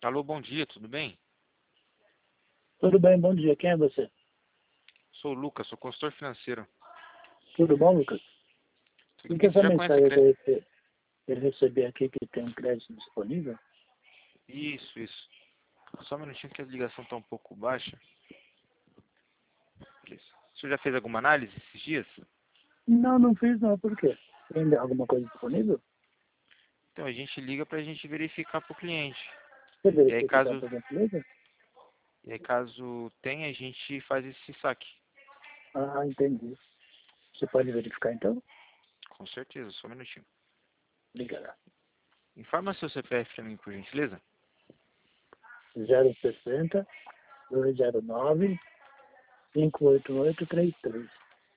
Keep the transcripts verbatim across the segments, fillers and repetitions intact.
Alô, bom dia, tudo bem? Tudo bem, bom dia. Quem é você? Sou o Lucas, sou consultor financeiro. Tudo bom, Lucas? Tudo E que bem? Você essa já conhece a mensagem que Cre... eu rece- eu recebi aqui que tem um crédito disponível? Isso, isso. Só um minutinho que a ligação está um pouco baixa. Isso. Você já fez alguma análise esses dias? Não, não fiz não. Por quê? Tem alguma coisa disponível? Então a gente liga para a gente verificar para o cliente. Você E aí verifica caso, por gentileza? e aí, caso tenha, a gente faz esse saque. Ah, entendi. Você pode verificar então? Com certeza, só um minutinho. Obrigado. Informa seu C P F para mim, por gentileza. zero sessenta, dois zero nove, cinco oito oito três três.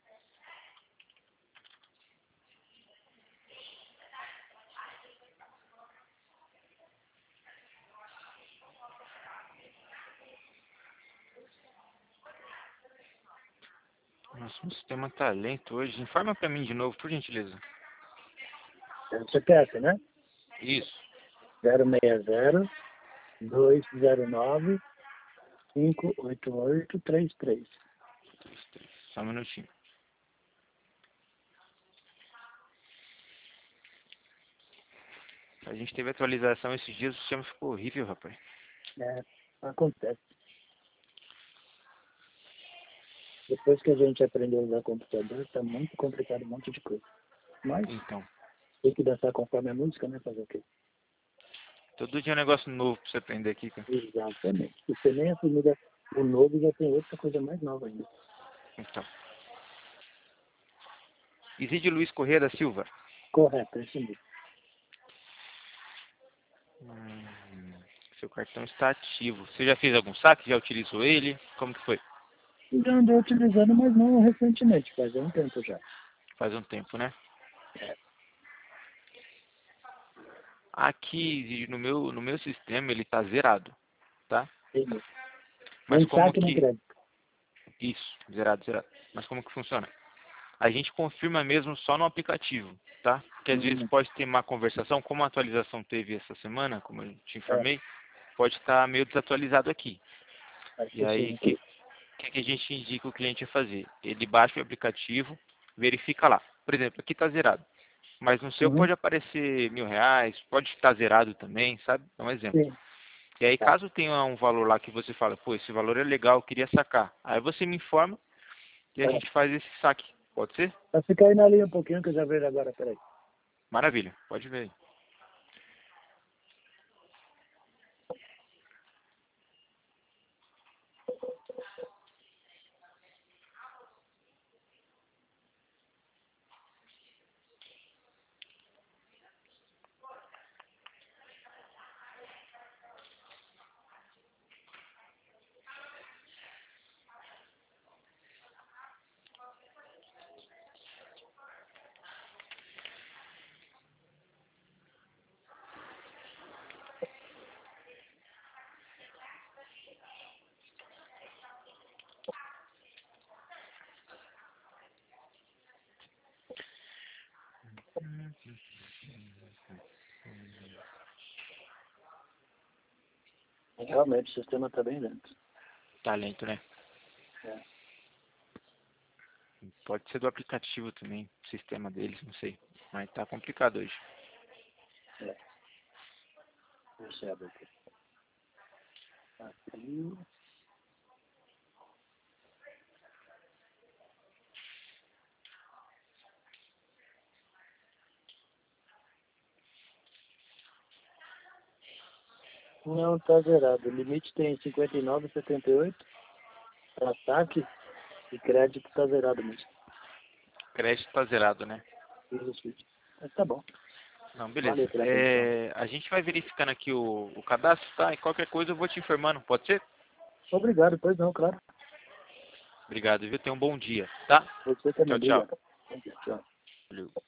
Nossa, o sistema tá lento hoje. Informa para mim de novo, por gentileza. É o C P F, né? Isso. zero seis zero, dois zero nove, cinco oito oito três três. Só um minutinho. A gente teve atualização esses dias, o sistema ficou horrível, rapaz. É, acontece. Depois que a gente aprendeu a usar computador, tá muito complicado um monte de coisa. Mas Então, tem que dançar conforme a música, né? Fazer o quê? todo dia é um negócio novo pra você aprender aqui, cara. Exatamente. Se você nem assumiu o novo, já tem outra coisa mais nova ainda. Então. Isídio Luiz Corrêa da Silva. Correto, é isso mesmo. Hum, seu cartão está ativo. Você já fez algum saque? Já utilizou ele? Como que foi? Já andei utilizando, mas não recentemente, faz um tempo já. Faz um tempo, né? É, Aqui, Isídio, no meu, no meu sistema, ele tá zerado, tá? tem- Mas nem como saque nem que... crédito. Isso, zerado, zerado. Mas como que funciona? A gente confirma mesmo só no aplicativo, tá? Porque às vezes Hum, pode ter uma conversação, como a atualização teve essa semana, como eu te é, informei, pode estar meio desatualizado aqui. acho E que aí, sim. o que, que, que a gente indica o cliente a fazer? Ele baixa o aplicativo, verifica lá. Por exemplo, aqui está zerado. Mas no seu Uhum, pode aparecer mil reais, pode estar zerado também, sabe? É um exemplo. sim, E aí, tá. caso tenha um valor lá que você fala, pô, esse valor é legal, eu queria sacar. Aí você me informa e a É. gente faz esse saque. Pode ser? Mas fica aí na linha um pouquinho que eu já vejo agora, peraí. Maravilha, pode ver aí. Realmente, o sistema tá bem lento. Tá lento, né? É, Pode ser do aplicativo também, sistema deles, não sei. Mas tá complicado hoje. é. Deixa eu abrir aqui. Aqui. Não, tá zerado. O limite tem cinquenta e nove e setenta e oito para saque e crédito tá zerado mesmo. Crédito tá zerado, né? Isso, isso. Mas tá bom. Não, beleza. Valeu pela atenção. É, a gente vai verificando aqui o, o cadastro, tá? E qualquer coisa eu vou te informando, pode ser? Obrigado, pois não, claro. Obrigado, viu? Tenha um bom dia, tá? Você também, Tchau, tchau. obrigado. Tchau. Valeu.